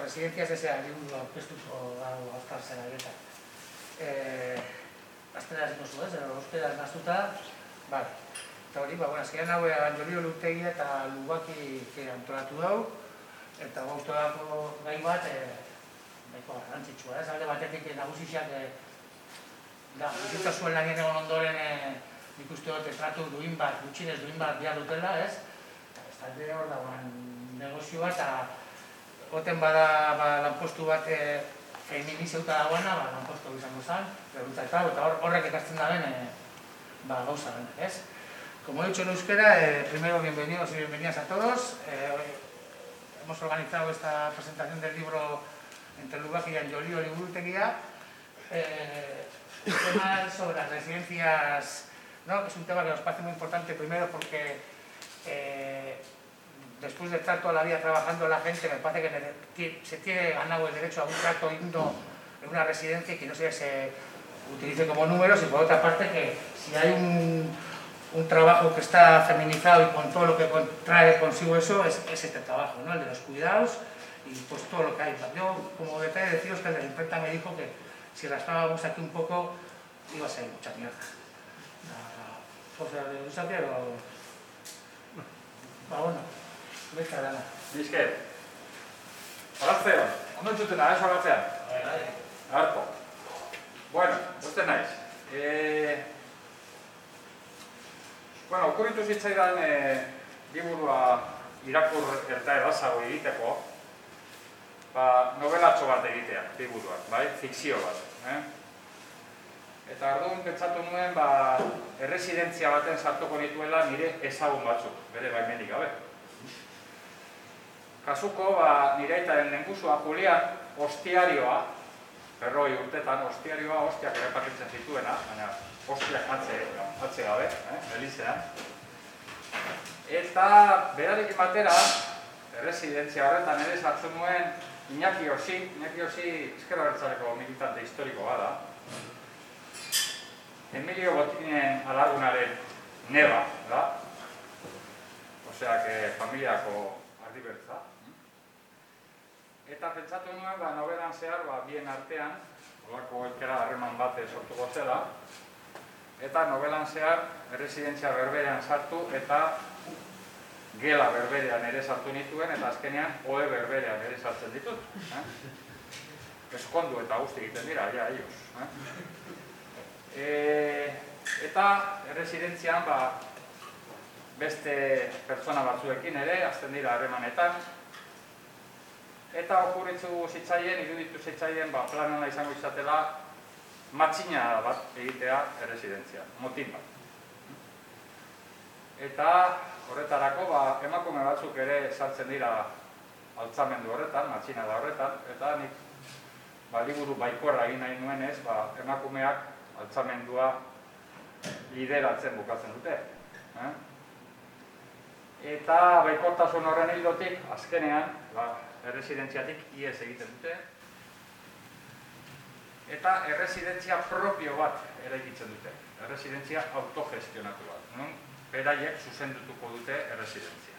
residenziaz ezea liburu aurkeztuko dago azkarzera eta. Aztera eziko zu ez, euskera naztuta, bai. Eta hori, azkenean hau Anjolio Lutegia eta Lubaki antolatu dugu, eta gauztorako gai bat, nahiko garrantzitsua, ez? Alde batetik nagusixak bizitza zuen lanien egon ondoren nik uste dut tratu duin bat, gutxinez duin bat behar dutela, ez? Eta alde hor dagoen negozioa, eta goten bada lanpostu bat feminizeuta dagoena, lanpostu izango zen, eta horrek ekartzen daben gauza benak, ez? Como he dicho en euskera, primero bienvenidos y bienvenidas a todos. Hemos organizado esta presentación del libro Entre Lubaki y Anjolio Liburutegia. El tema sobre las residencias, ¿no? Es un tema que nos parece muy importante, primero porque después de estar toda la vida trabajando la gente, me parece que se tiene ganado el derecho a un trato digno en una residencia y que no se utilice como números, y por otra parte que si hay un trabajo que está feminizado y con todo lo que trae consigo eso, es este trabajo, ¿no? El de los cuidados y pues todo lo que hay. Yo, como detalle, deciros que el de la imprenta me dijo que si rascábamos aquí un poco, iba a ser mucha mierda. José de Santiago, bueno, beste dana. Bizker, horaztean, ondo entzuten da, ez horaztean? Harto. Bueno, uste naiz. Bueno, okurritu zitzaidan liburua irakur eta edazago egiteko, novelatxo bat egitea, liburuak, bai? Fikzio bat. Eta orduan pentsatu nuen, erresidentzia baten sartuko nituela nire ezagun batzuk, bere baimenik gabe. Kasuko, nire aitaren lehengusua Julian, ostiarioa, 40 urtetan ostiarioa, ostiak ere pakitzen zituena, baina ostiak atze gabe, Elizean. Eta berarekin batera, erresidentzia horretan ere sartzen nuen Iñaki Osi Ezker Abertzaleko militante historiko bada. Emilio Botinen alargunaren neba, da? Oseak, familiako ardibertza. Eta pentsatu nuen, novelan zehar, bien artean, olako elkera harreman bat sortuko zela, eta novelan zehar, erresidentzia berberean sartu, eta gela berberean ere sartu nituen, eta azkenean ohe berberean ere sartzen ditut. Eskondu eta guzti egiten dira, ja, ellos. Eta erresidentzian, beste pertsona batzuekin ere, azten dira harremanetan, eta okurritzu zitzaien, iruditu zitzaien, planona izango izatela matxina bat egitea erresidentzia, motin bat. Eta horretarako, emakume batzuk ere sartzen dira altzamendu horretan, matxina da horretan, eta nik liburu baikorra egin nahi nuenez, emakumeak altzamendua lideratzen bukatzen dute. Eta baikortasun horren hildotik, azkenean, erresidentziatik ihes egiten dute, eta erresidentzia propio bat eraikitzen dute, erresidentzia autogestionatu bat, non beraiek zuzendutuko dute erresidentzia.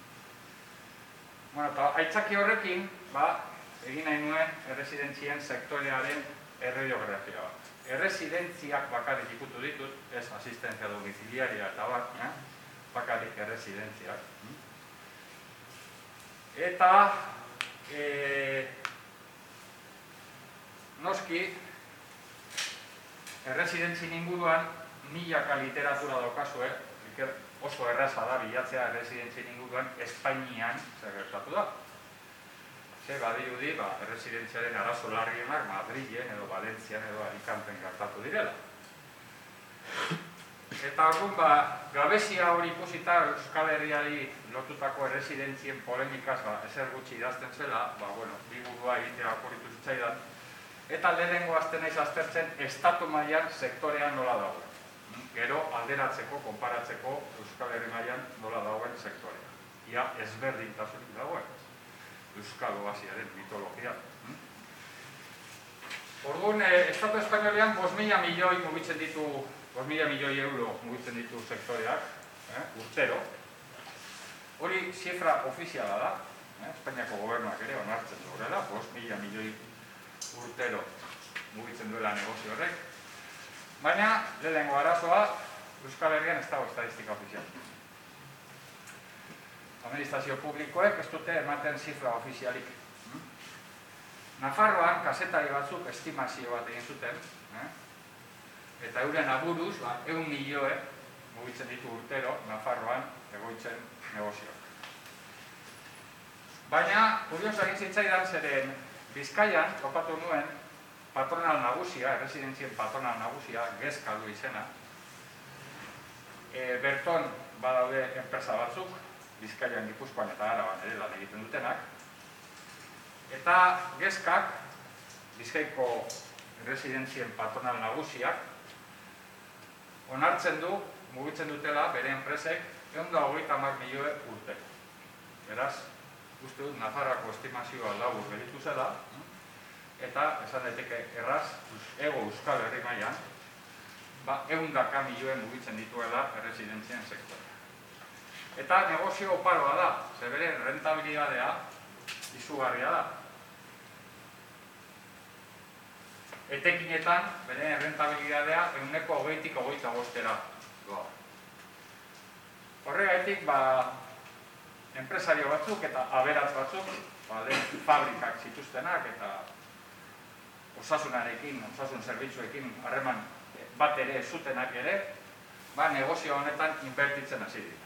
Eta aitzaki horrekin, egin nahi nuen erresidentzien sektorearen erradiografia bat. Erresidentziak bakarrik ikutu ditut, ez asistentzia domiciliaria eta bakarrik erresidentziak. Eta noski, erresidentzien inguruan milaka literatura daukazue, oso erraza da bilatzea erresidentzien inguruan Espainian zer gertatu da. Badirudi, erresidentziaren arazo larrienak Madrilen edo Valentzian edo Alicanten gertatu direla. Eta orduan, gabezia hori ikusita Euskal Herriari lotutako erresidentzien polemikaz ezer gutxi idazten zela, liburua egitea okurritu zitzaidan, eta lehenengo azten naiz aztertzen estatu mailan sektorean nola dagoen. Gero alderatzeko, konparatzeko Euskal Herri mailan nola dagoen sektorea. Ia ezberdintasunik dagoen. Euskal Oasiaren mitologia. Orduan, Estatu Espainolean 5.000 milioi mugitzen ditu, 5.000 milioi euro mugitzen ditu sektoreak, urtero. Hori zifra ofiziala da, Espainiako gobernuak ere onartzen du horrela, 5.000 milioi urtero mugitzen duela negozio horrek. Baina, lehenengo arazoa, Euskal Herrian ez dago estadistika ofizial. Administrazio publikoek ez dute ematen zifra ofizialik. Nafarroan, kazetari batzuk estimazio bat egin zuten, eta euren aburuz, 100 milioe mugitzen ditu urtero Nafarroan egoitzen negozioak. Baina, kurioso egin zitzaidan zeren Bizkaian, topatu nuen, patronal nagusia, erresidentzien patronal nagusia, Gezka du izena. Berton badaude enpresa batzuk, Bizkaian, Gipuzkoan eta Araban ere lan egiten dutenak. Eta Gezkak, Bizkaiko erresidentzien patronal nagusiak, onartzen du, mugitzen dutela bere enpresek 130 milioe urte. Beraz, uste dut, Nafarroako estimazioa labur gelitu zela, eta esan daiteke erraz, ego Euskal Herri mailan, 100 milioe mugitzen dituela erresidentzien sektorea. Eta negozio oparoa da, ze bere rentabilidadea izugarria da. Etekinetan, bere rentabilidadea 20-25 doa. Horregatik, enpresario batzuk eta aberats batzuk, fabrikak zituztenak eta osasunarekin, osasun zerbitzuekin harreman bat ere zutenak ere, negozio honetan inbertitzen hasi dira.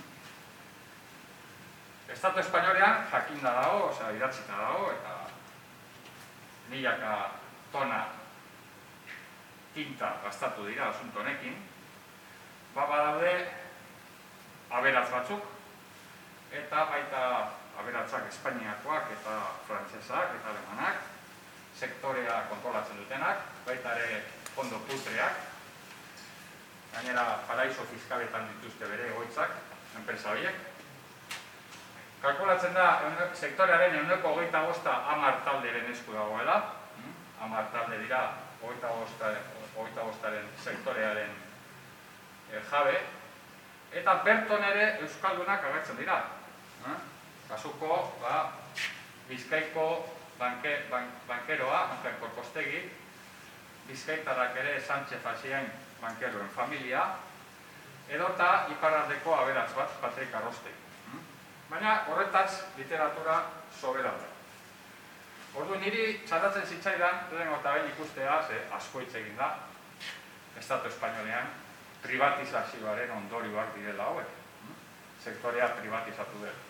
Estatu espainolean jakinda dago, idatzita dago, eta milaka tona tinta gastatu dira asunto honekin, badaude aberats batzuk, eta baita aberatsak Espainiakoak eta frantsesak eta alemanak, sektorea kontrolatzen dutenak, baita ere fondo putreak, gainera paraiso fiskaletan dituzte bere egoitzak, enpresa horiek. Kalkulatzen da, sektorearen 25% 10 talderen esku dagoela, 10 talde dira 25-aren sektorearen jabe, eta berton ere euskaldunak agertzen dira. Kasuko, Bizkaiko bankeroa, Anker Korkostegi, Bizkaitarrak ere Sánchez Asiain bankeroen familia, edota iparraldeko aberats bat, Patrik Arrostegi. Baina horretaz literatura sobera da. Ordu niri txarratzen zitzaidan, lehenengo eta behin ikustea, asko hitz egin da, Estatu Espainolean privatizazioaren ondorioak direla hauek. Sektorea privatizatu dela.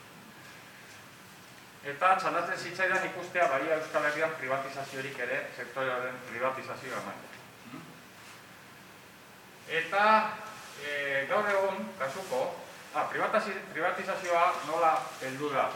Eta txarratzen zitzaidan ikustea baria Euskal Herrian privatizaziorik ere, sektorearen privatizazioa ematen. Eta gaur egun, kasuko, privatizazioa nola heldu da.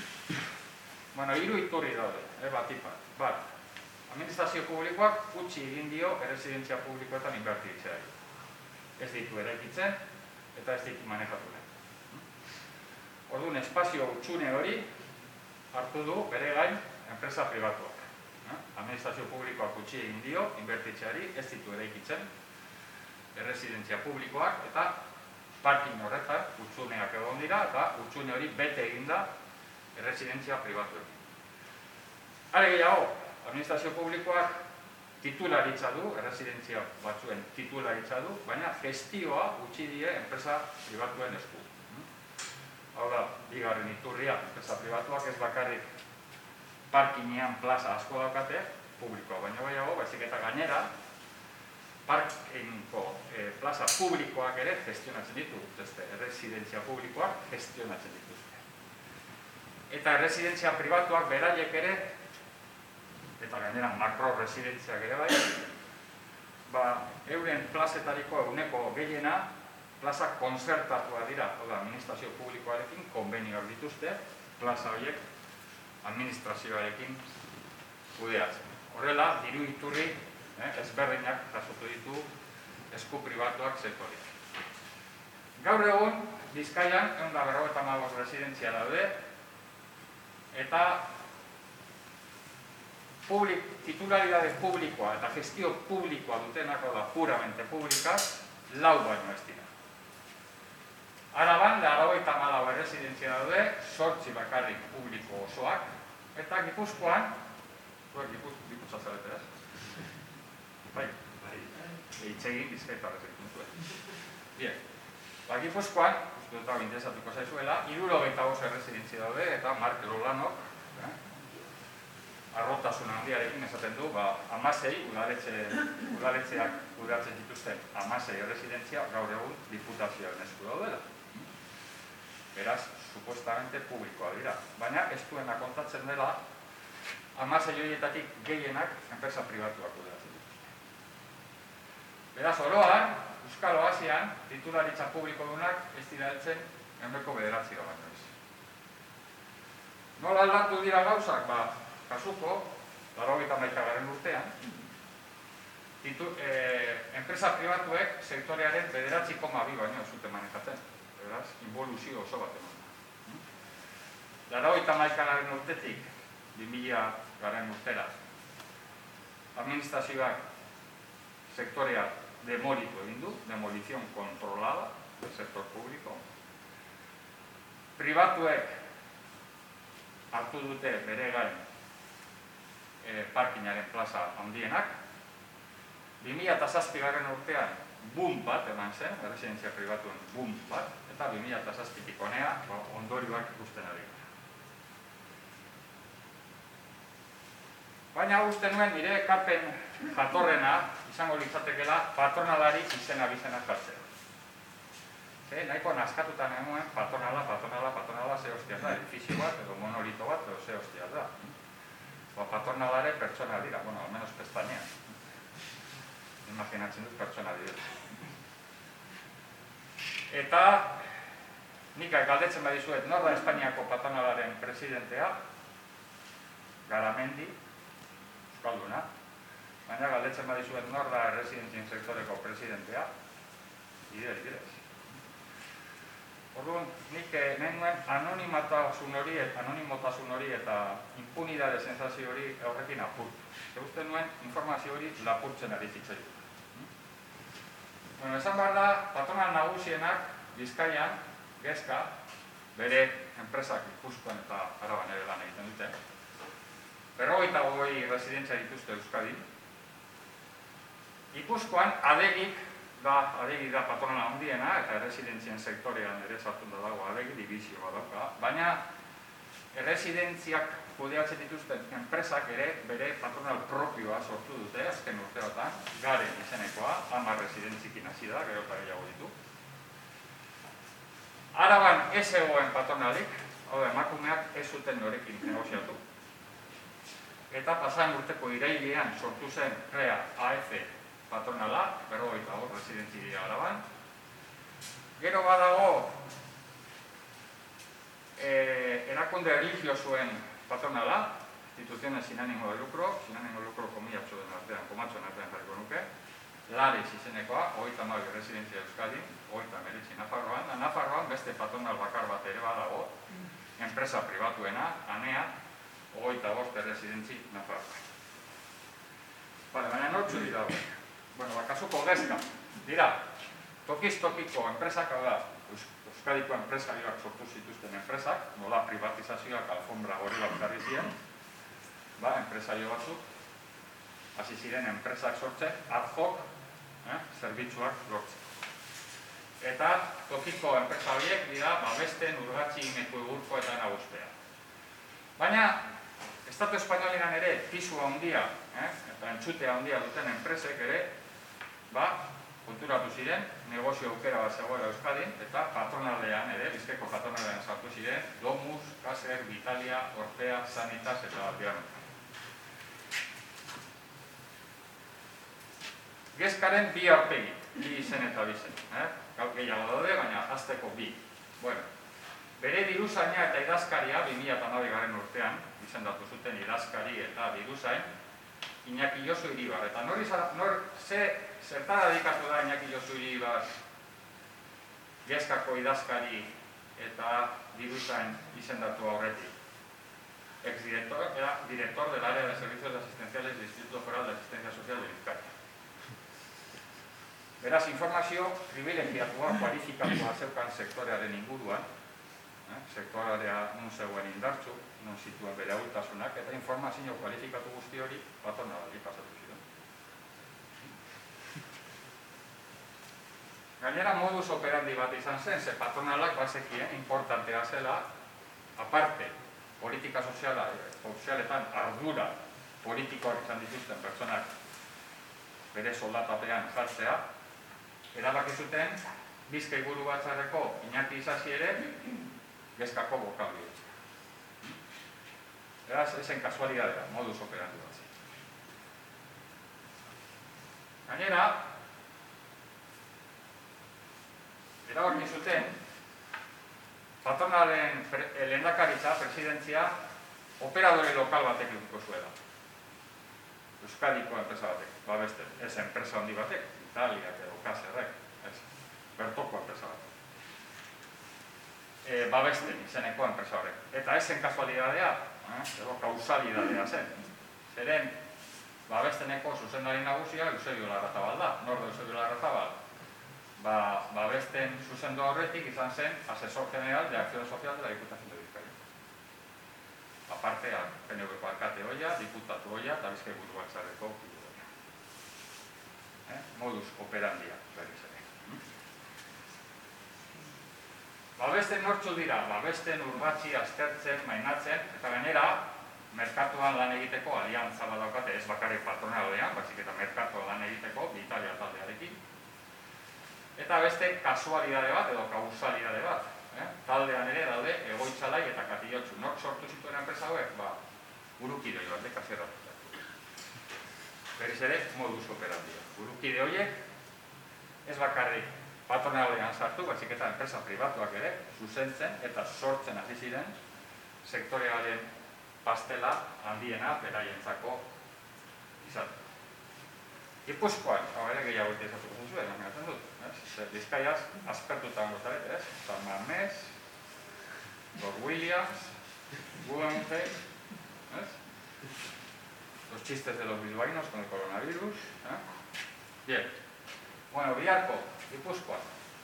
Hiru iturri daude, bat. Administrazio publikoak utzi egin dio erresidentzia publikoetan inbertitzea. Ez ditu eraikitzen eta ez ditu manejatu nahi. Orduan, espazio utxune hori hartu du bere gain enpresa pribatuak. Administrazio publikoak utzi egin dio inbertitzeari, ez ditu eraikitzen erresidentzia publikoak eta parking horretan utxuneak egon dira eta utxune hori bete egin da erresidentzia pribatuekin. Are gehiago, administrazio publikoak titularitza du, erresidentzia batzuen titularitza du, baina gestioa utzi die enpresa pribatuen esku. Hau da, bigarren iturria, enpresa pribatuak ez bakarrik parkingean plaza asko daukate, publikoa baino gehiago, baizik eta gainera, parkingo plaza publikoak ere gestionatzen ditu, erresidentzia publikoak gestionatzen dituzte. Eta erresidentzia pribatuak beraiek ere, eta gainera makro-residentziak ere bai, euren plazetariko eguneko gehiena plaza konzertatua dira, administrazio publikoarekin konbenioak dituzte, plaza horiek administrazioarekin kudeatzen. Horrela, diru iturri ezberdinak jasotu ditu esku pribatuak sektoreak. Gaur egun, Bizkaian, 155 residentzia daude, eta titularidade publikoa eta gestio publikoa dutenak, puramente publikak, 4 baino ez dira. Araban, 94 erresidentzia daude, 8 bakarrik publiko osoak, eta Gipuzkoan, Gipuzkoa zarete, ez? Bai, eitzegin bizkaita horretzen zuen. Bien, Gipuzkoan, uste dut hau interesatuko zaizuela, 75 erresidentzia daude, eta Mark Lolanok, arrotasun handiarekin esaten du, 16 udaletxeak kudeatzen dituzten 16 erresidentzia gaur egun diputazioaren esku daudela. Beraz, supuestamente publikoa dira. Baina, ez duena kontatzen dela, 16 horietatik gehienak enpresa pribatuak kudeatzen dituzten. Beraz, oroan, Euskal Oasian, titularitza publiko dunak ez dira heltzen 9,9 baino ez. Nola aldatu dira gauzak? Kasuko, 81. urtean, enpresa pribatuek sektorearen 9,2 baino zuten manejatzen. Beraz, involuzio oso bat eman. 81. urtetik 2000. urtera, administrazioak sektorea demolitu egin du, demolizion kontrolada del sektor publiko. Pribatuek hartu dute bere gain parkinaren plaza handienak. 2007. urtean boom bat eman zen, erresidentzia pribatuen boom bat, eta 2007-tik honea ondorioak ikusten ari gara. Baina uste nuen nire ekarpen jatorrena izango litzatekeela patronalari izena jartzea. Nahiko naskatuta nenuen patronala ze hostia da, edifizio bat edo monolito bat edo ze hostia da. Patronalare pertsona dira, bueno, almenos pestañean. Imaginatzen dut pertsona dira. Eta nik galdetzen badizuet nor da Espainiako patronalaren presidentea, Garamendi, euskalduna, baina galdetzen badizuet nor da erresidentzien sektoreko presidentea, idez. Orduan, nik nuen anonimotasun hori eta impunidade sensazio hori horrekin apurtu. Uste nuen informazio hori lapurtzen ari zitzaidu. Esan behar da, patronal nagusienak Bizkaian, Gezka, bere enpresak Gipuzkoan eta Araban ere lan egiten dute. 55 residentzia dituzte Euskadin. Gipuzkoan adegik da patronala handiena eta erresidentzien sektorean ere sartun da dago adegi dibizio bat dauka, baina erresidentziak kudeatzen dituzten enpresak ere bere patronal propioa sortu dute azken urteotan, Garen izenekoa, 10 residentzikin hasi da, gero eta gehiago ditu. Araban ez egoen patronalik, hau da, emakumeak ez zuten norekin negoziatu. Eta pasan urteko irailean sortu zen REA AF patronala, 55 residentzi dira Araban. Gero badago erakunde religiosuen patronala, instituziones sin ánimo de lucro komiatxoen artean jarriko nuke, Lares izenekoa, 32 residentzia Euskadin, 39 Nafarroan. Nafarroan beste patronal bakar bat ere badago, enpresa pribatuena, ANEA, 25 residentzi Nafarroan. Baina nortzu dira hori. Kasuko Gezka, dira, tokiz-tokiko enpresak, hau da, Euskadiko enpresarioak sortu zituzten enpresak, nola privatizazioak alfombra hori bat jarri ziren, enpresario batzuk, hasi ziren enpresak sortzen, ad hoc, zerbitzuak lortzen. Eta tokiko enpresa horiek dira, besten urgatzi imeku egurko eta nagustea. Baina, Estatu Espainolean ere, pisu handia, eta entxutea handia duten enpresek ere, konturatu ziren, negozio aukera bat zegoela Euskadin, eta patronalean ere, Bizkaiko patronalean sartu ziren, Domus, Kaser, Vitalia, Orpea, Sanitas eta Dianuta. Gezkaren bi aurpegi, bi izen eta bizen. Gaur gehiago daude, baina hasteko bi. Bere diruzaina eta idazkaria 2012 urtean, izendatu zuten idazkari eta diruzain, Iñaki Josu Iribar. Eta zertara dedikatu da Iñaki Josu Iribar Gezkako idazkari eta diruzain izendatu aurretik? Exdirector, era director del área de servicios asistenciales del Instituto Foral de Asistencia Social de Vizcaya. Beraz, informazio privilegiatua, kualifikatua zeukan sektorearen inguruan, sektorea non zegoen indartzu, non zituen bere ahultasunak, eta informazio kualifikatu guzti hori patronalari pasatu ziren. Gainera, modus operandi bat izan zen, ze patronalak bazekien importantea zela, aparte, politika sozialetan ardura politikoak izan dituzten pertsonak bere soldatapean jartzea, erabaki zuten Bizkai Buru Batzarreko Iñaki Isasi ere gezkako bokabli. Beraz, esen kasualidadea, modus operandi bat. Gainera, erabaki zuten patronalen lehendakaritza, presidentzia, operadore lokal batek edukiko zuela. Euskadiko enpresa batek, babesten, ez enpresa handi batek, Italiak edo Kaserrek, ez, bertoko enpresa batek. Babesten izeneko enpresa horrek. Eta ezen kasualidadea, edo kausalidadea zen. Zeren, babesteneko zuzendari nagusia Eusebio Larrazabal da. Nor da Eusebio Larrazabal? Babesten zuzendu horretik izan zen asesor general de Acción Social de la Diputación de Bizkaia. Aparte, PNV-ko alkate hoia, diputatu hoia, eta Bizkai Buru Batzarreko kide hoia. Modus operandia, berriz ere. Babesten nortzu dira, babesten urbatzi, aztertzen, mainatzen, eta gainera, merkatuan lan egiteko aliantza bat daukate, ez bakarrik patronalean, baizik eta merkatuan lan egiteko, Italia taldearekin. Eta beste kasualidade bat, edo kausalidade bat. Taldean ere daude egoitzalai eta katillotxu. Nork sortu zituen enpresa hauek? Burukide hori bat, kasierratu. Berriz ere, modus operandia. Burukide horiek ez bakarrik patronalean sartu, baizik eta enpresa pribatuak ere, zuzentzen eta sortzen hasi ziren sektorearen pastela handiena beraientzako izan. Gipuzkoan, hau ere gehiago eta izatuko zuzuen, amagatzen dut. Bizkaiaz, aspertutan gozarete, ez? San Mamés, Lord Williams, Guggenheim, ¿ves? Los chistes de los bilbaínos con el coronavirus. Bien. Bueno, Biharko, Gipuzkoan.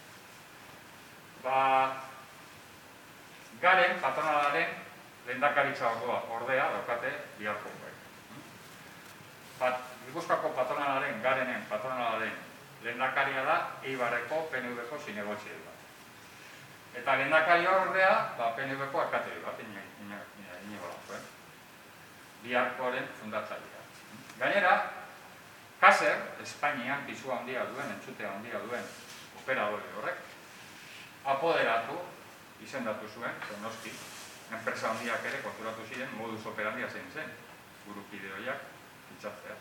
Garen, patronalaren, lehendakaritza ordea daukate Biharko. Gipuzkoako patronalaren, Garenen patronalaren lehendakaria da Eibarreko PNV-ko zinegotzi bat. Eta lehendakari ordea, PNV-ko alkateri bat, inigo da. Biharkoren fundatzailea. Gainera, Kaser, Espainian pisua handia duen, entzutea handia duen operadore horrek, apoderatu, izendatu zuen, noski, enpresa handiak ere konturatu ziren modus operandia zein zen, burukide horiak fitxatzea.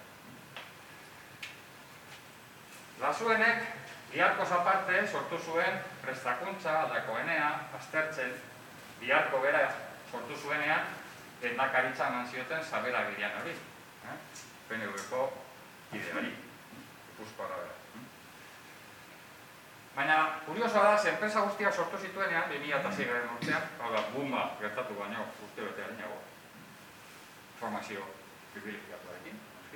Lasuenek, Biharkoz aparte, sortu zuen prestakuntza, aldakoenea, aztertzen, Biharko bera sortu zuenean, lehendakaritza eman zioten Sabera Girian hori, PNV-ko kide hori, Gipuzkoara bera. Baina, kuriosoa da, enpresa guztiak sortu zituenean, 2006 urtean, hau da, buma gertatu baino urte bete harinago, formazio privilegiatuarekin.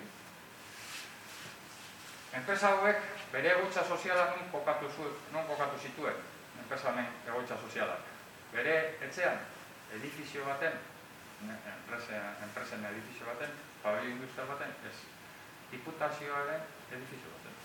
Enpresa hauek bere egoitza soziala non kokatu zituen, enpresa honen egoitza sozialak. Bere etxean, edifizio baten, enpresen edifizio baten, pabelio industrial baten, ez, diputazioaren edifizio baten.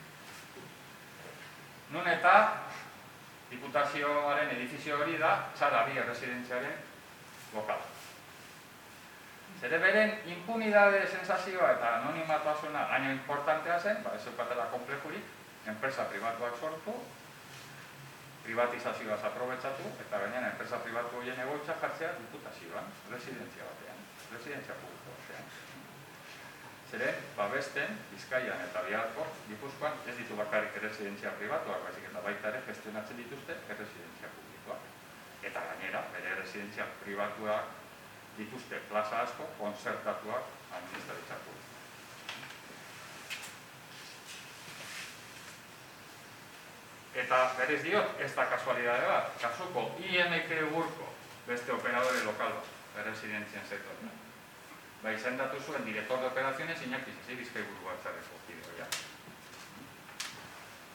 Nun eta, diputazioaren edifizio hori da, Txarabi erresidentziaren lokala. Zere beren impunidade sensazioa eta anonimatasuna gaino importantea zen, ez eukatela komplekurik, enpresa pribatuak sortu, privatizazioaz aprobetsatu, eta gainean enpresa pribatu horien egoitza jartzea diputazioan, residentzia batean, residentzia publiko batean. Zere, babesten, Bizkaian eta Biharko, Gipuzkoan, ez ditu bakarrik erresidentzia pribatuak, baizik eta baita ere gestionatzen dituzte erresidentzia publikoak. Eta gainera, bere erresidentzia pribatuak dituzte plaza asko, konzertatuak administraritza publikoa. Eta berez diot, ez da kasualidade bat, kasuko IMK Burko, beste operadore lokal bat, erresidentzien sektorean. Izendatu zuen director de operaciones Iñaki Isasi, Bizkai Buru Batzarreko kide hoia.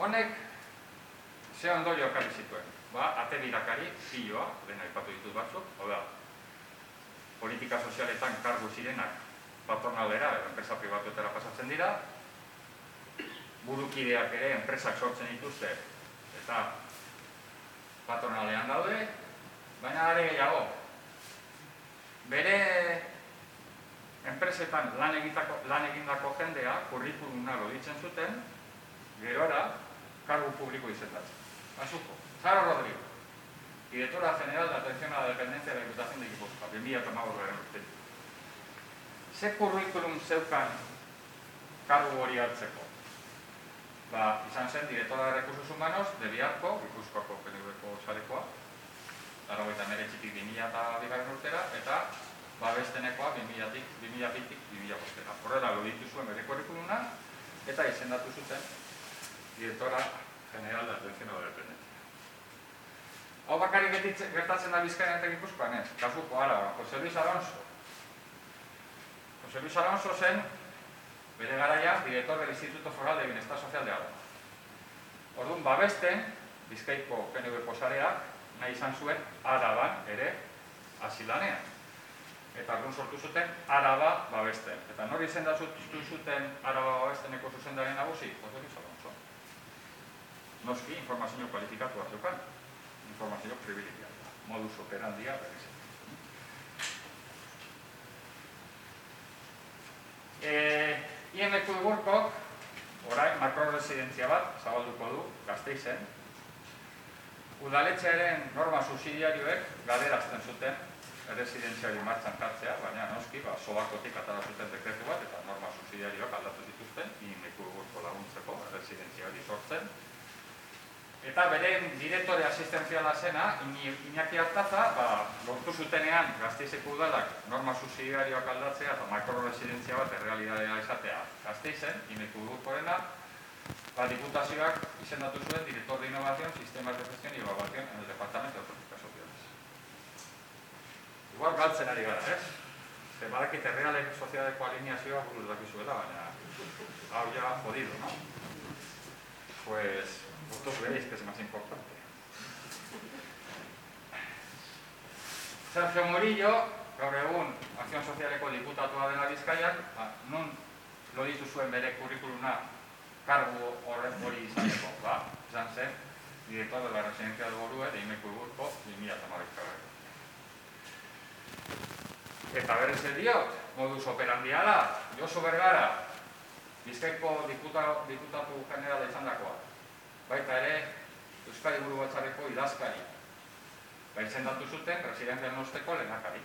Honek, ze ondorio ekarri zituen. Ate birakari, piloa, dena aipatu ditut batzuk, hau da, politika sozialetan kargu zirenak patronalera, enpresa pribatuetara pasatzen dira, burukideak ere enpresak sortzen dituzte eta patronalean daude, baina are gehiago. Bere enpresetan lan egindako jendea, kurrikulumna loditzen zuten, gerora kargu publiko izendatzen. Basuko, Sara Rodrigo, directora general de atención a la dependencia de la Diputación de Gipuzkoa, 2015 urtetik. Ze kurrikulum zeukan kargu hori hartzeko? Izan zen directora de recursos humanos de Biharko, Gipuzkoako PNV-ko sarekoa, 1989-tik 2002 urtera, eta babestenekoa 2002-tik 2005. Horrela loditu zuen bere kurrikulumna, eta izendatu zuten directora general de atención a la dependencia. Hau bakarrik gertatzen da Bizkaian eta Gipuzkoan, ez? Kasuko Araban, José Luis Alonso. José Luis Alonso zen, bere garaia, director del Instituto Foral de Bienestar Social de Araba. Orduan, babesten, Bizkaiko PNV-ko sareak, nahi izan zuen Araban ere asilanean. Eta orduan sortu zuten Araba babesten. Eta nori izendatu zuten Araba babesteneko zuzendaren nagusi? José Luis Alonso. Noski, informazio kualifikatua zeukan. Informazio privilegiatua. Modus operandia berriz. IMQ Gurkok, orain makroresidentzia bat, zabalduko du, Gasteizen. Udaletxearen norma subsidiarioek galerazten zuten erresidentziari martxan jartzea, baina noski, sobakotik atara zuten dekretu bat, eta norma subsidiarioak aldatu zituzten, IMQ Gurko laguntzeko erresidentziari sortzen. Eta beren direktore asistenziala zena, Iñaki Artaza, lortu zutenean Gasteizeko udalak norma subsidiarioak aldatzea eta makroresidentzia bat errealidadea izatea Gasteizen, IMQ Gurkorena, diputazioak izendatu zuen director de innovación, sistemas de gestión y evaluación en el Departamento de Políticas Sociales. Igual galtzen ari gara, ez? Badakit errealen soziadeko alineazioa buruz dakizuela, baina hau ja jodido, no? Pues vosotros veréis que es más importante. Sergio Murillo, gaur egun Akzion Sozialeko diputatua dela Bizkaian, non loditu zuen bere kurrikuluna kargu hori izaneko, izan zen, director de la Residencia del Borue de IMQ Gurko 2015. Eta berriz diot, modus operandia da, Josu Bergara, Bizkaiko diputatu generala izandakoa. Baita ere, Euskadi Buru Batzarreko idazkari. Izendatu zuten, Residentzia Nosteko lehendakari.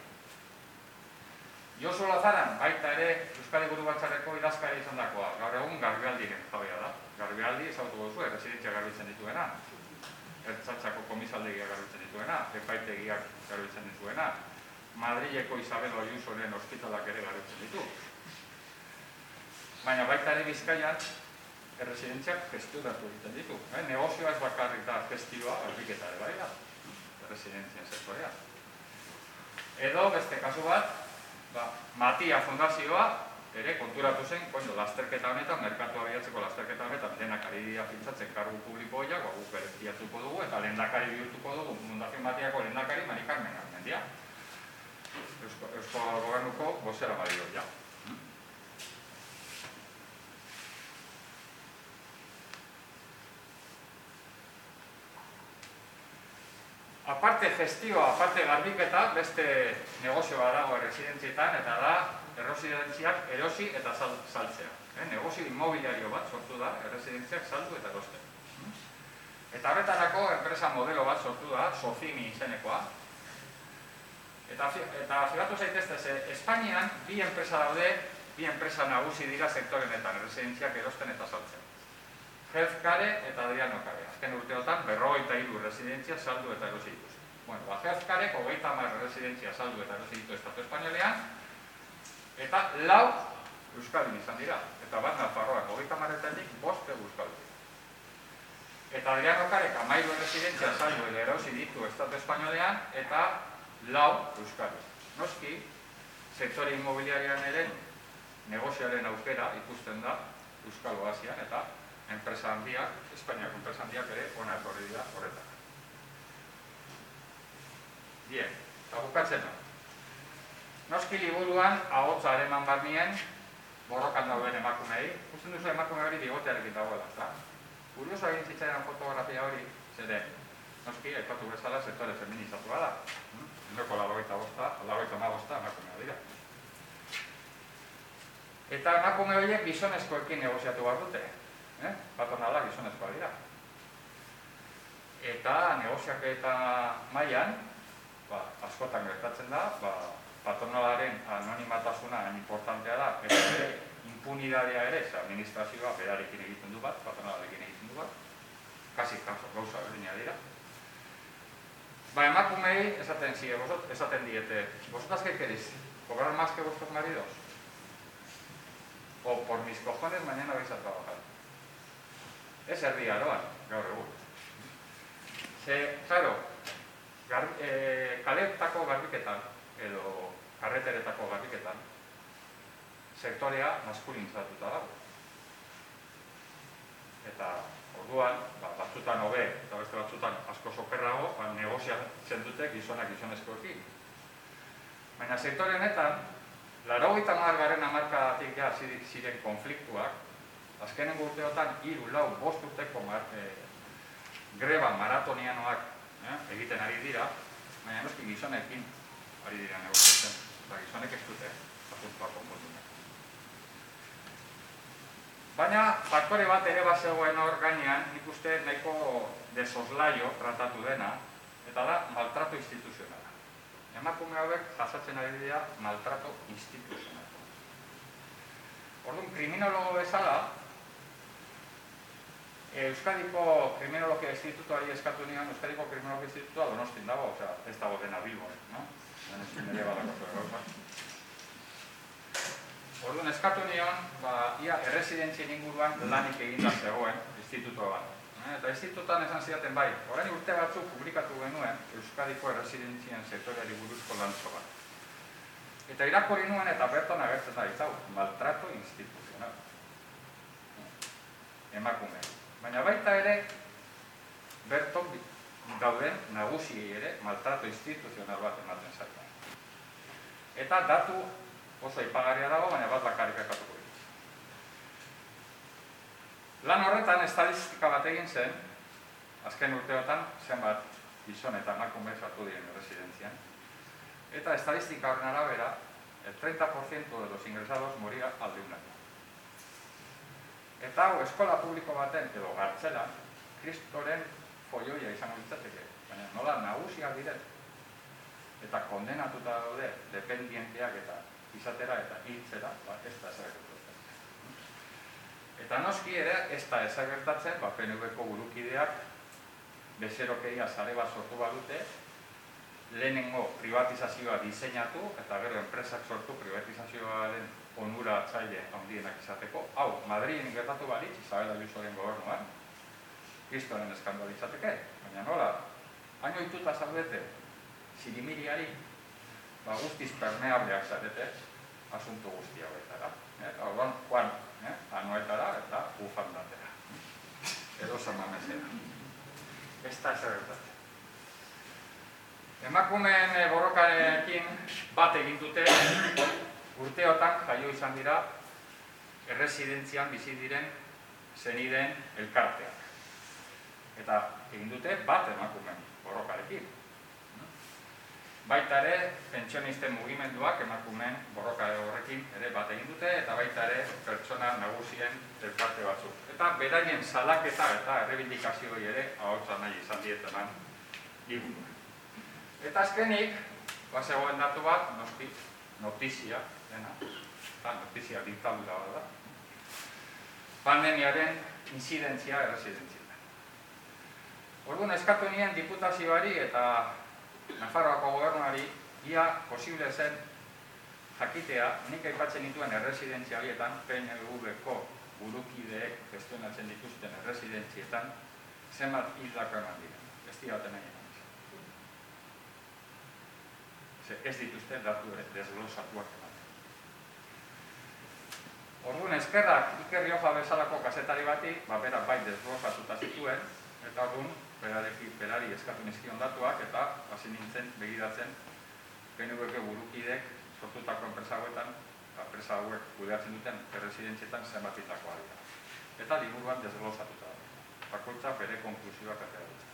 Josu Lazaran, baita ere, Euskadi Buru Batzarreko idazkari izandakoa. Gaur egun Garbialdiren jabea da. Garbialdi ezagutu gozu, erresidentzia garbitzen dituena. Ertzatzako komisaldegia garbitzen dituena. Epaitegiak garbitzen dituena. Madrileko Isabel Ayusoren ospitalak ere garbitzen ditu. Baina baita ere Bizkaian, erresidentziak gestionatu egiten ditu. Negozioa ez bakarrik da gestioa, albiketa ere bai da, erresidentzien sektorea. Edo, beste kasu bat, Matia Fundazioa ere konturatu zen, lasterketa honetan, merkatu abiatzeko lasterketa honetan, lehendakari dira fintzatzen kargu publiko horiak, guk bereztiatuko dugu, eta lehendakari bihurtuko dugu, Fundación Matiako lehendakari, Mari Carmen Armendia. Eusko Gobernuko bozera Mario, ja. Aparte gestioa, aparte garbiketa, beste negozioa dago erresidentzietan, eta da erresidentziak erosi eta saltzea. Negozio inmobiliario bat sortu da, erresidentziak saldu eta erosten. Eta horretarako enpresa modelo bat sortu da, Sofimi izenekoa. Eta figatu zaitezte, Espainian bi enpresa daude, bi enpresa nagusi dira sektorenetan, erresidentziak erosten eta saltzen. Healthcare eta Adriano Care. Azken urteotan, 53 residentzia saldu eta erosi dituzte. Healthcare, 30 residentzia saldu eta erosi ditu Estatu Espainolean, eta 4 Euskadin izan dira. Eta bat Nafarroan, 30-etik 5 Euskadin. Eta Adriano Care, 13 residentzia saldu eta erosi ditu Estatu Espainolean, eta 4 Euskadin. Noski, sektore inmobiliarian ere negozioaren aukera ikusten da Euskal Oasian, eta enpresa handiak, Espainiako enpresa handiak ere ona etorri dira horretan. Bien, eta bukatzen da. Noski liburuan ahotsa eman barnien borrokan dauden emakumei. Usten duzu emakume hori bigotearekin dagoela, ezta? Kurioso egin zitzaidan fotografia hori, zede, noski, aipatu bezala sektore feminizatua da. Ehuneko 85 emakumea dira. Eta emakume horiek gizonezkoekin negoziatu behar dute. Patronala gizonezkoa dira. Eta negoziaketa mailan, askotan gertatzen da, patronalaren anonimatasuna importantea da, eta ere impunidadea ere, administrazioa berarekin egiten du bat, patronalarekin egiten du bat, kasi gauza berdina dira. Emakumei esaten diete, ¿vosotras qué queréis? ¿Cobrar más que vuestros maridos? O por mis cojones mañana vais a trabajar. Ez erdi aroan, gaur egun. Claro, kaleetako garbiketan, edo karreteretako garbiketan, sektorea maskulinizatuta dago. Eta orduan, batzutan hobe eta beste batzutan asko sokerrago, negoziatzen dute gizonak gizonezkoekin. Baina sektore honetan, 80. hamarkadatik ziren konfliktuak, azkenengo urteotan 3-4 urteko greba maratonianoak egiten ari dira, baina noski gizonekin ari dira negoziatzen, eta gizonek ez dute apuntua konpondu. Baina faktore bat ere bazegoen hor gainean, nik uste nahiko desoslaio tratatu dena, eta da maltrato instituzionala. Emakume hauek jasatzen ari dira maltrato instituzionala. Orduan, kriminologo bezala, Euskadiko Kriminologia Institutoari eskatu nion, Euskadiko Kriminologia Institutoa Donostin dago, ez dago dena Bilbon, no? Orduan, eskatu nion, ia erresidentzien inguruan lanik eginda zegoen instituto bat. Eta institutoan esan zidaten bai, orain urte batzuk publikatu genuen Euskadiko erresidentzien sektoreari buruzko lantzo bat. Eta irakurri nuen eta berton agertzen da izau, maltrato instituzional. Emakume. Baina baita ere, berton gauden nagusiei ere maltrato instituzional bat ematen zaila. Eta datu oso ipagarria dago, baina bat bakarrik aipatuko dituz. Lan horretan estadistika bat egin zen, azken urteotan zenbat gizon eta emakume sartu diren erresidentzian, eta estadistika horren arabera, el 30% de los ingresados moría al de un año. Eta hau, eskola publiko baten, edo gartzelan, kristoren folloia izango litzateke, baina nola nagusiak diren, eta kondenatuta daude dependienteak eta izatera eta hiltzera, ez da ezagertatzen. Eta noski ere, ez da ezagertatzen, PNV-ko burukideak bezerokeria sare bat sortu badute, lehenengo privatizazioa diseinatu, eta gero enpresak sortu privatizazioaren onuratzaile handienak izateko. Hau, Madrilen gertatu balitz, Isabel Ayusoren gobernuan, kristoren eskandal izateke, baina nola, hain ohituta zaudete, zirimiriari, guztiz permeableak zarete, asunto guzti hauetara. Orduan, joan, anuetara eta bufandatera. Edo zamamezera. Ez da ezagertatzen. Emakumeen borrokarekin bat egin dute, urteotan jaio izan dira erresidentzian bizi diren zeniden elkarteak. Eta egin dute bat emakumeen borrokarekin. Baita ere, pentsionisten mugimenduak emakumeen borroka horrekin ere bat egin dute, eta baita ere pertsona nagusien elkarte batzuk. Eta beraien salaketa eta errebindikazioi ere ahotsa nahi izan dietenan liburua. Eta azkenik, bazegoen datu bat, noski, notizia, dena, eta notizia diktadura bat da, pandemiaren inzidentzia erresidentzietan. Orduan eskatu nien diputazioari eta Nafarroako gobernuari ia posible zen jakitea nik aipatzen dituen erresidentzia horietan PNV-ko burukideek gestionatzen dituzten erresidentzietan zenbat hildako eman dira. Ez diraten nahi eman izan. Ez dituzte datu desglosatuak ematen. Orduan eskerrak Iker Rioja bezalako kazetari bati, berak bai desglosatuta zituen, eta orduan berari eskatu nizkion datuak, eta hasi nintzen begiratzen PNV-ko burukidek sortutako enpresa hauetan, enpresa hauek kudeatzen duten erresidentzietan zenbatitakoa dira. Eta liburuan desglosatuta da. Bakoitza bere konklusioak atera dut.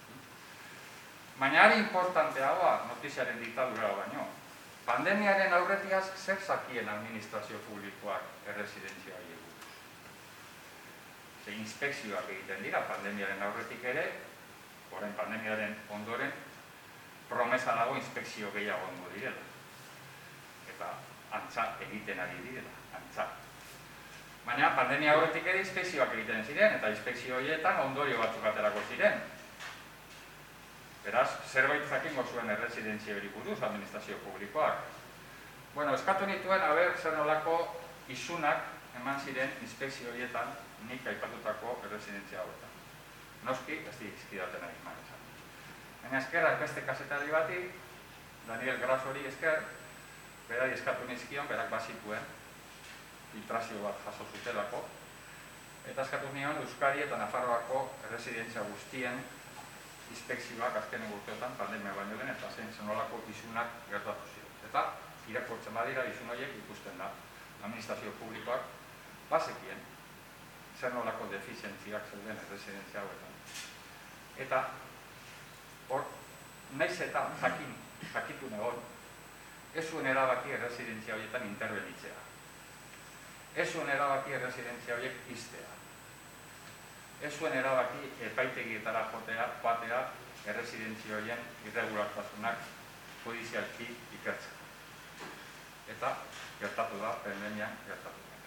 Baina ari importanteagoa notiziaren diktadura baino. Pandemiaren aurretiaz zer zakien administrazio publikoak erresidentzia horiek buruz. Inspekzioak egiten dira pandemiaren aurretik ere, orain pandemiaren ondoren, promesa dago inspekzio gehiago ondo direla. Eta antza egiten ari direla, antza. Baina pandemia aurretik ere inspekzioak egiten ziren, eta inspekzio horietan ondorio batzuk aterako ziren. Beraz, zerbait jakingo zuen erresidentzia hori buruz administrazio publikoak. Bueno, eskatu nituen, zer nolako isunak eman ziren inspekzio horietan nik aipatutako erresidentzia hauetan. Noski, ez dizkidaten ari eman esan. Baina eskerrak beste kazetari bati, Daniel Grasori esker, berari eskatu nizkion, berak bazituen, filtrazio bat jaso zutelako, eta eskatu nion Euskadi eta Nafarroako erresidentzia guztien inspekzioak azkenen urteotan pandemia baino den, eta zenolako isunak gertatu ziren. Eta irakurtzen badira isun horiek ikusten da, administrazio publikoak bazekien zer nolako defizientziak zeuden erresidentzia hauetan. Eta hor, naiz eta jakitun egon, ez zuen erabaki erresidentzia horietan interbenitzea. Ez zuen erabaki erresidentzia horiek iztea. Ez zuen erabaki epaitegietara joatea erresidentzia horien irregulartasunak judizialki ikertzen. Eta gertatu da, pandemian gertatu da.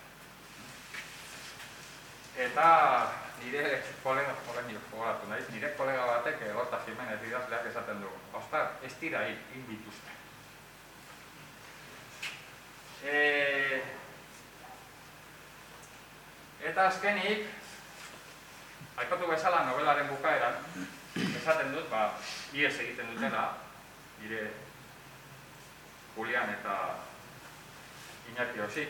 Eta nire kolega batek, Horta Jimenez idazleak esaten dugu. Ostar, ez dira hil dituzte. Eta azkenik, aipatu bezala nobelaren bukaeran, esaten dut, ihes egiten dutela, nire Julian eta Iñaki Osik,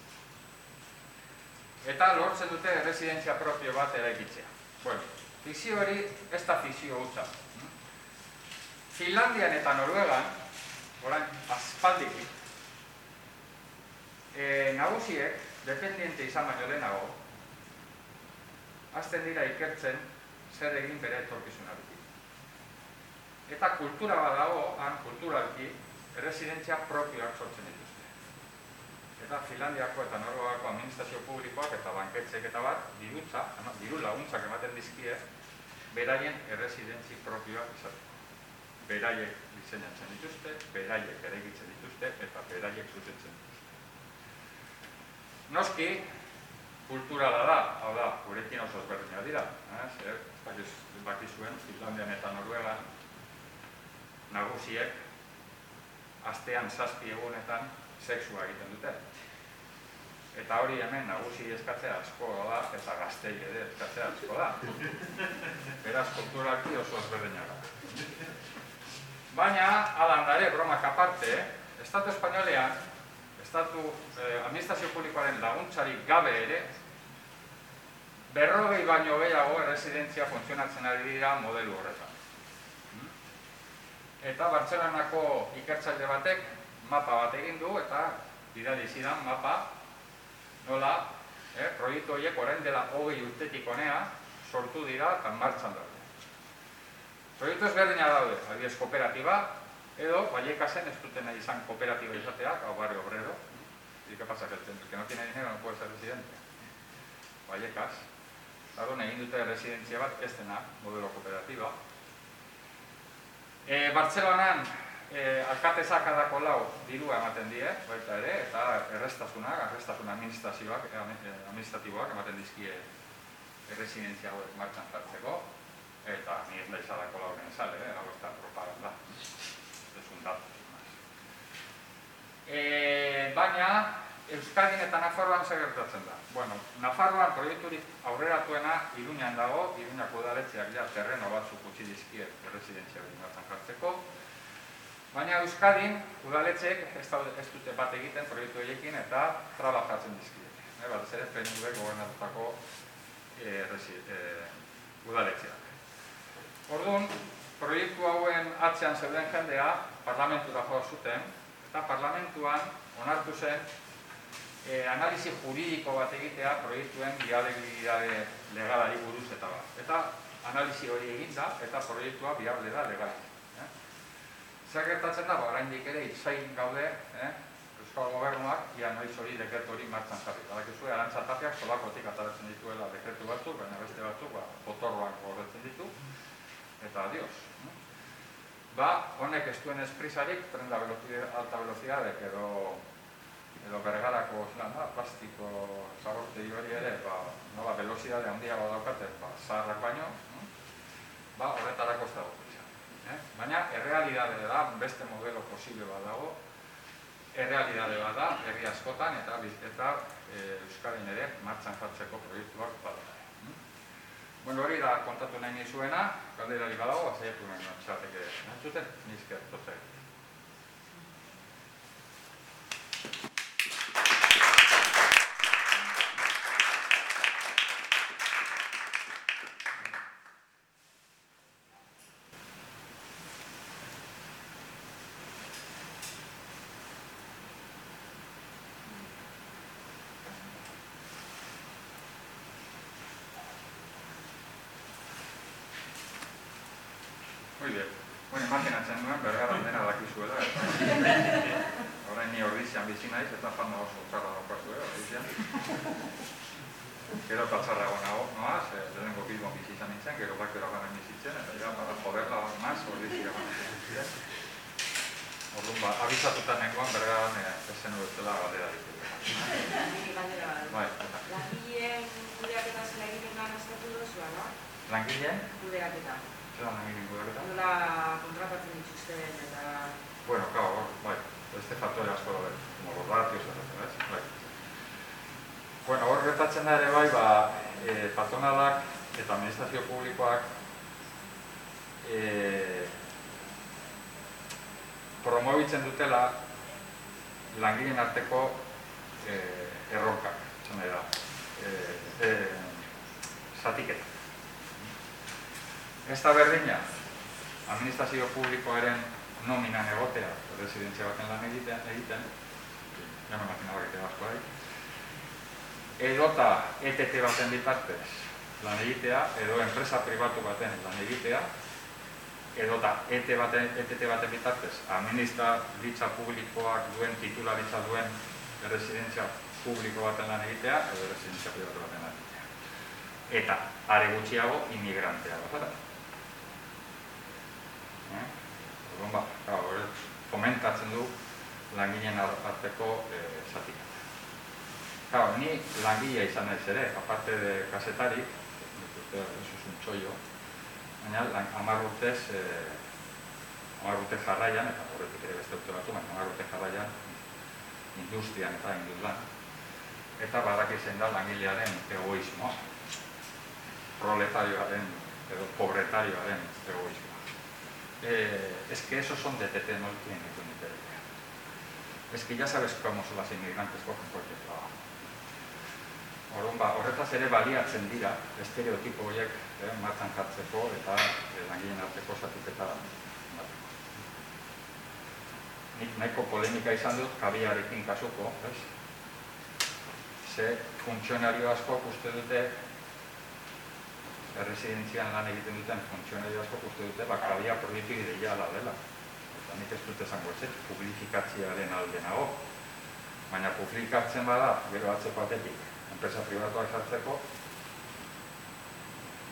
eta lortzen dute erresidentzia propio bat eraikitzea. Bueno, fikzio hori ez da fikzio hutsa. Finlandian eta Noruegan, orain aspaldiki, nagusiek, dependiente izan baino lehenago, hasten dira ikertzen zer egin bere etorkizunarekin. Eta kultura bat dago, kulturalki, erresidentzia propioak sortzen dituzte. Eta Finlandiako eta Noruegako administrazio publikoak eta banketzek eta bat, diru laguntzak ematen dizkie, beraien erresidentzi propioak izateko. Beraiek diseinatzen dituzte, beraiek eraikitzen dituzte eta beraiek zuzentzen dituzte. Noski, kulturala da, hau da, gurekin oso ezberdina dira. Bakizuen, Finlandian eta Noruegan nagusiek astean 7 egunetan sexua egiten dute. Eta hori hemen nagusi eskatzea asko da, eta gaztei ere eskatzea asko da. Beraz, kulturalki oso ezberdina da. Baina, alan da ere, bromak aparte, Estatu Espainolean, administrazio publikoaren laguntzarik gabe ere, 40 baino gehiago erresidentzia funtzionatzen ari dira modelu horretan. Eta Bartzelonako ikertzaile batek mapa bat egin du eta bidali zidan mapa nola proiektu horiek orain dela 20 urtetik honea sortu dira eta martxan daude. Proiektu ezberdina daude, adibidez kooperatiba, edo Vallecasen ez duten nahi izan kooperatiba izateak, hau barrio obrero. ¿Y qué pasa? Que el que no tiene dinero no puede ser residente. Vallecas, orduan egin dute residentzia bat, ez dena, modelo kooperatiba. Bartzelonan, alkatezak adako lau dirua ematen die, baita ere, eta errestasun administratiboak ematen dizkie residentzia hauek martxan jartzeko, eta ni ez da izadako lauren esale, hau ez da propaganda. Ez un dato. Baina, Euskadin eta Nafarroan zer gertatzen da. Bueno, Nafarroan proiekturik aurreratuena Iruñan dago, Iruñako udaletxeak ja terreno batzuk utzi dizkie erresidentzia hori martxan jartzeko. Baina Euskadin udaletxeek ez dute bat egiten proiektu horiekin eta traba jartzen dizkie. batez ere PNV gobernatutako udaletxeak. Orduan, proiektu hauen atzean zeuden jendea parlamentura joa zuten, eta parlamentuan onartu zen analisi juridiko bat egitea proiektuen viabilitate legalari buruz eta bat. Eta analisi hori eginda eta proiektua viable da legalari. Zer gertatzen dago, oraindik ere zain gaude, Euskal Gobernuak, ia noiz hori dekretu hori martxan jarri. Badakizue, Arantxa Tapiak solakotik ataratzen dituela dekretu batzuk, baina beste batzuk potorroan gordetzen ditu, eta adios. Honek ez duen esprisarik, tren de alta velocidadek edo Bergarako plastiko zabortegi hori ere, nola velozidade handiago daukate, zaharrak baino, horretarako ez dago prisa. Baina, errealidade da, beste modelo posible bat dago, errealidade bat da, herri askotan eta Euskadin ere martxan jartzeko proiektuak bada. Hori da kontatu nahi nizuena, galderari badago, saiatu nahi txateke entzuten, nizker, totzea. Muy bien. Imaginatzen duen, Bergaran dena dakizuela. Orain ni Ordizian bizi naiz, eta fama oso txarra daukazue, Ordizian. Gero eta txarrago noaz, lehenengo Bilbon bizi izan nintzen, gero bakero gana bizitzen, eta ja, para joderla maz, Ordizia gana bizitzen. Orduan, abizatuta nengoan, Bergaran ezen ubetzela galdera ditu. Langileen kudeaketa zela egiten ganaztatu duzu, ala? Langileen? Kudeaketa. Zelan langileen kudeaketa? Nola kontratatzen dituzten eta... Bueno, claro, beste faktore asko da, como los ratios, etc. Hor gertatzen da ere patronalak eta administrazio publikoak promobitzen dutela langileen arteko erronkak, zatiketa. Ez da berdina, administrazio publikoaren nominan egotea, residentzia baten lan egiten, ja me imaginaba que te vas por ahí, edota ETT baten bitartez lan egitea, edo enpresa pribatu baten lan egitea, edota ETT baten bitartez administraritza publikoak duen, titularitza duen residentzia publiko baten lan egitea, edo residentzia pribatu baten lan egitea. Eta, are gutxiago, inmigrantea bat. Komentatzen du langileen arteko zatiketa. Ni langilea izan naiz ere, aparte de kasetari, eso es un chollo, baina 10 urte jarraian, eta horretik ere beste urte batu, baina 10 urte jarraian industrian eta induzlan. Eta badakizen da langilearen egoismoa, proletarioaren edo pobretarioaren egoismoa. Es que esos son de TT, no tienen ni idea. Es que ya sabes cómo son las inmigrantes, cogen cualquier trabajo. Horretaz ere baliatzen dira, estereotipo horiek martxan jartzeko eta langileen arteko zatiketa bateko. Nik nahiko polemika izan dut kabiarekin kasuko, ze funtzionario askok uste dute erresidentzian lan egiten duten funtzionario askok uste dute kabia proiektu ideala dela. Eta nik ez dut esango ez, publifikatziaren alde nago. Baina publikatzen bada, gero atzeko atetik, enpresa pribatuak sartzeko,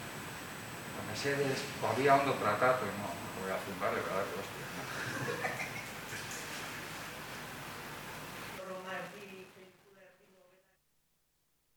mesedes, había ondo tratatu, no voy a zumbar, de verdad, hostia.